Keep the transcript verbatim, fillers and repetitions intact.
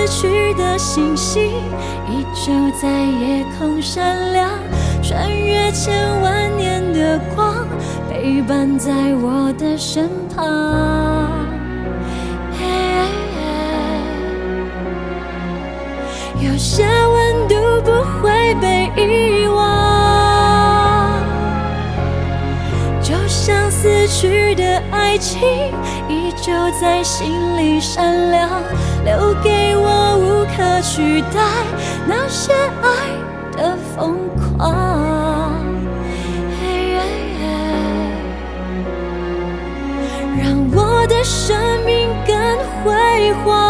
死去的星星，依旧在夜空闪亮，穿越千万年的光，陪伴在我的身旁。有些温度不会被遗忘，就像死去的爱情，依旧在心里闪亮，留给我无可取代那些爱的疯狂。让我的生命更辉煌。